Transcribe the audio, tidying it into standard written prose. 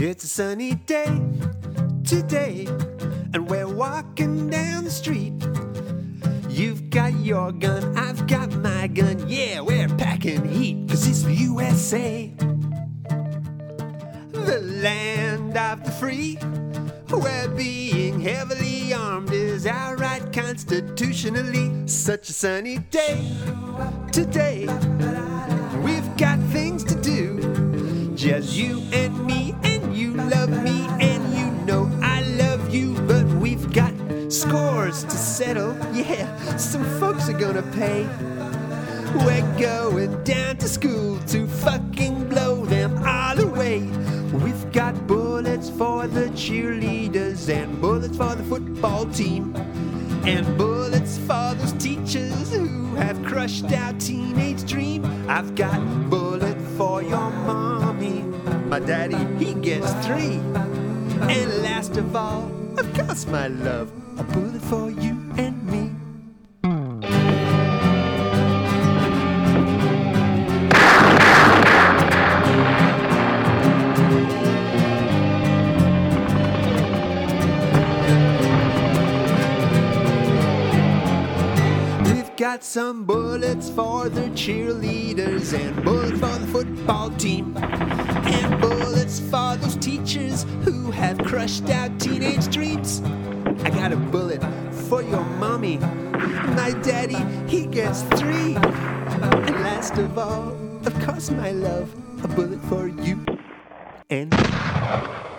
It's a sunny day today, and we're walking down the street. You've got your gun, I've got my gun. Yeah, we're packing heat, 'cause it's the USA, the land of the free, where being heavily armed is our right constitutionally. Such a sunny day today, we've got things to do, just you and me, and you love me, and you know I love you. But we've got scores to settle, yeah, some folks are gonna pay. We're going down to school to fucking blow them all away. We've got bullets for the cheerleaders, and bullets for the football team, and bullets for those teachers who have crushed our teenage dream. I've got a bullet for your mommy, my daddy, he gets 3. And last of all, of course, my love, a bullet for you and me. We've got some bullets for the cheerleaders, and bullets for the football team, and bullets for those teachers who have crushed our teenage dreams. I got a bullet for your mommy, my daddy, he gets 3. And last of all, of course, my love, a bullet for you and me.